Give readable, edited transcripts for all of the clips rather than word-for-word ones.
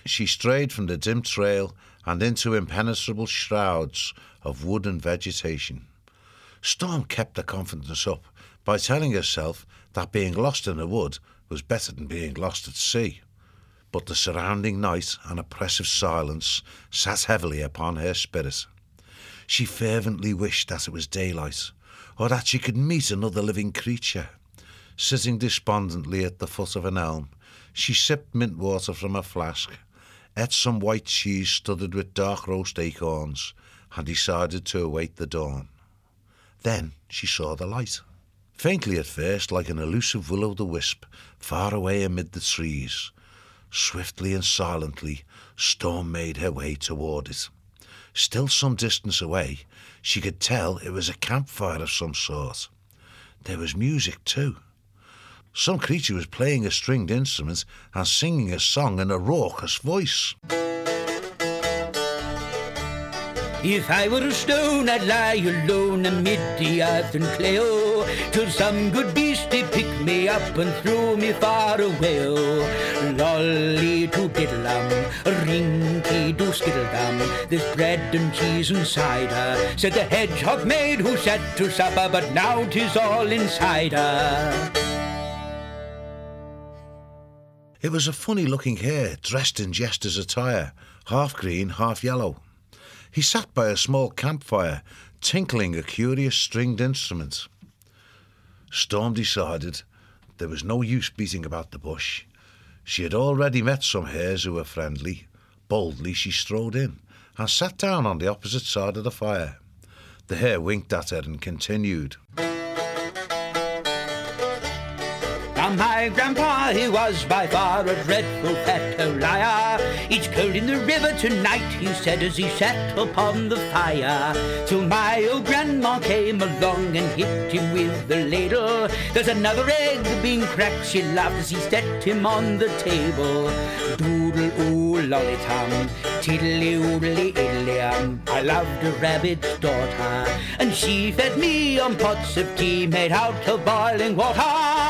she strayed from the dim trail and into impenetrable shrouds of wood and vegetation. Storm kept her confidence up by telling herself that being lost in a wood was better than being lost at sea. But the surrounding night and oppressive silence sat heavily upon her spirit. She fervently wished that it was daylight, or that she could meet another living creature. Sitting despondently at the foot of an elm, she sipped mint water from a flask, ate some white cheese studded with dark roast acorns, and decided to await the dawn. Then she saw the light. Faintly at first, like an elusive will-o'-the-wisp, far away amid the trees. Swiftly and silently, Storm made her way toward it. Still some distance away, she could tell it was a campfire of some sort. There was music too. Some creature was playing a stringed instrument and singing a song in a raucous voice. If I were a stone, I'd lie alone amid the earth and clay, oh, till some good beastie pick me up and throw me far away, oh. Lolly to diddle-dum, rinky do skiddle-dum, there's bread and cheese and cider, said the hedgehog maid who sat to supper, but now 'tis all inside her. It was a funny-looking hare, dressed in jester's attire, half green, half yellow. He sat by a small campfire, tinkling a curious stringed instrument. Storm decided there was no use beating about the bush. She had already met some hares who were friendly. Boldly she strode in and sat down on the opposite side of the fire. The hare winked at her and continued. Now my grandpa, he was by far a dreadful fat liar. It's cold in the river tonight, he said as he sat upon the fire. Till my old grandma came along and hit him with the ladle. There's another egg being cracked, she laughed as he set him on the table. Doodle-oo, lolly-tum, tiddly-oodly, iddly-um. I loved a rabbit's daughter, and she fed me on pots of tea made out of boiling water.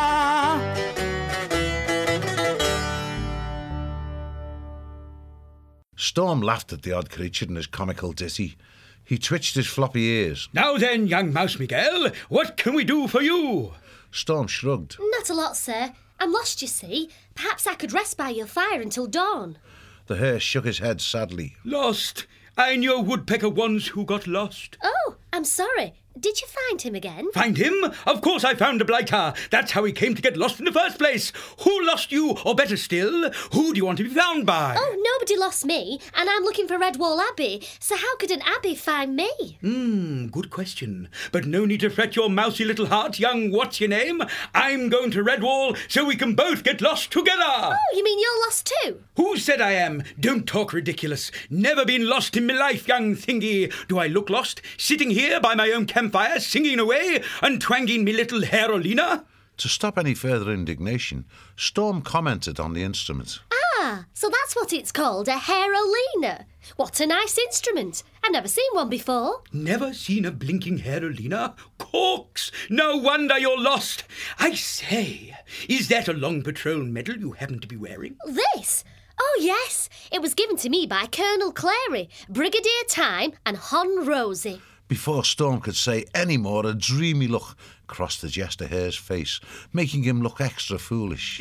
Storm laughed at the odd creature in his comical ditty. He twitched his floppy ears. Now then, young Mouse Miguel, what can we do for you? Storm shrugged. Not a lot, sir. I'm lost, you see. Perhaps I could rest by your fire until dawn. The hare shook his head sadly. Lost? I knew a woodpecker once who got lost. Oh, I'm sorry. Did you find him again? Find him? Of course I found a blighter. That's how he came to get lost in the first place. Who lost you? Or better still, who do you want to be found by? Oh, nobody lost me, and I'm looking for Redwall Abbey. So how could an abbey find me? Good question. But no need to fret your mousy little heart, young what's-your-name. I'm going to Redwall so we can both get lost together. Oh, you mean you're lost too? Who said I am? Don't talk ridiculous. Never been lost in my life, young thingy. Do I look lost, sitting here by my own campfire, singing away and twanging me little Harolina? To stop any further indignation, Storm commented on the instrument. Ah, so that's what it's called, a Harolina. What a nice instrument. I've never seen one before. Never seen a blinking Harolina? Corks! No wonder you're lost. I say, is that a long patrol medal you happen to be wearing? This? Oh, yes. It was given to me by Colonel Clary, Brigadier Time and Hon Rosie. Before Storm could say any more, a dreamy look crossed the jester hare's face, making him look extra foolish.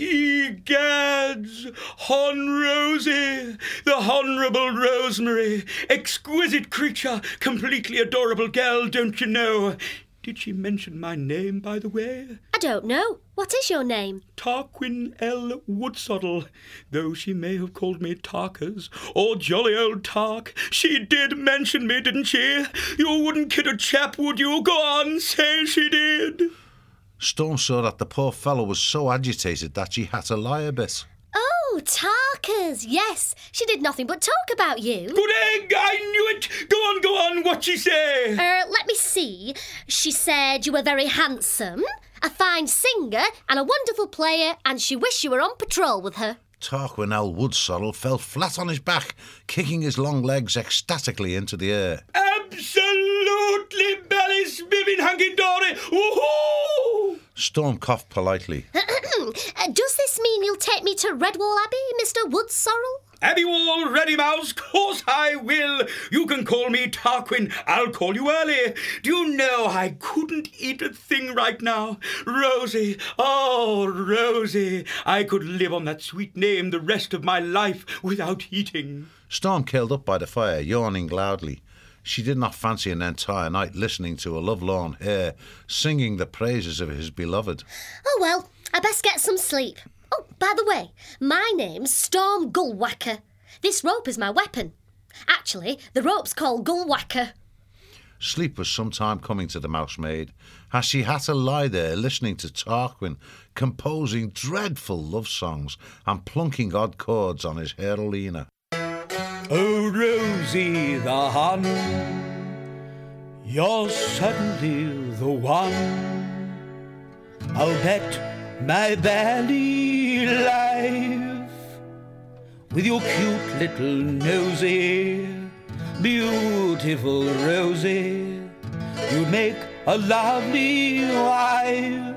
Egads! Hon Rosie! The Honourable Rosemary! Exquisite creature! Completely adorable girl, don't you know? Did she mention my name, by the way? I don't know. What is your name? Tarquin L. Woodsoddle, though she may have called me Tarkers, or jolly old Tark. She did mention me, didn't she? You wouldn't kid a chap, would you? Go on, say she did. Storm saw that the poor fellow was so agitated that she had to lie a bit. Oh, Tarkers, yes. She did nothing but talk about you. Good egg, I knew it. Go on, what'd she say? Let me see. She said you were very handsome, a fine singer and a wonderful player, and she wished you were on patrol with her. Tarquin L. Woodsoddle fell flat on his back, kicking his long legs ecstatically into the air. Absolutely belly-spiffing hunky-dory! Woohoo! Storm coughed politely. Does this mean you'll take me to Redwall Abbey, Mr. Woodsorrel? Have you all ready, Mouse? Course I will. You can call me Tarquin. I'll call you early. Do you know I couldn't eat a thing right now? Rosie, oh, Rosie. I could live on that sweet name the rest of my life without eating. Storm curled up by the fire, yawning loudly. She did not fancy an entire night listening to a lovelorn hare singing the praises of his beloved. Oh, well, I best get some sleep. Oh, by the way, my name's Storm Gullwhacker. This rope is my weapon. Actually, the rope's called Gullwhacker. Sleep was some time coming to the mousemaid, as she had to lie there listening to Tarquin composing dreadful love songs and plunking odd chords on his Herolina. Oh, Rosie the Hun, you're certainly the one. I'll bet my bally life with your cute little nosy, beautiful Rosie, you'd make a lovely wife.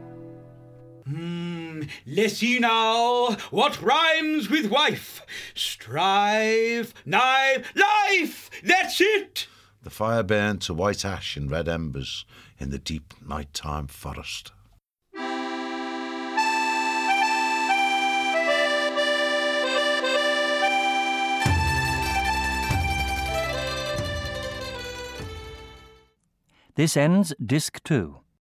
Let's see now, what rhymes with wife? Strive, knife, life! That's it! The fire burned to white ash and red embers in the deep nighttime forest. This ends Disc 2.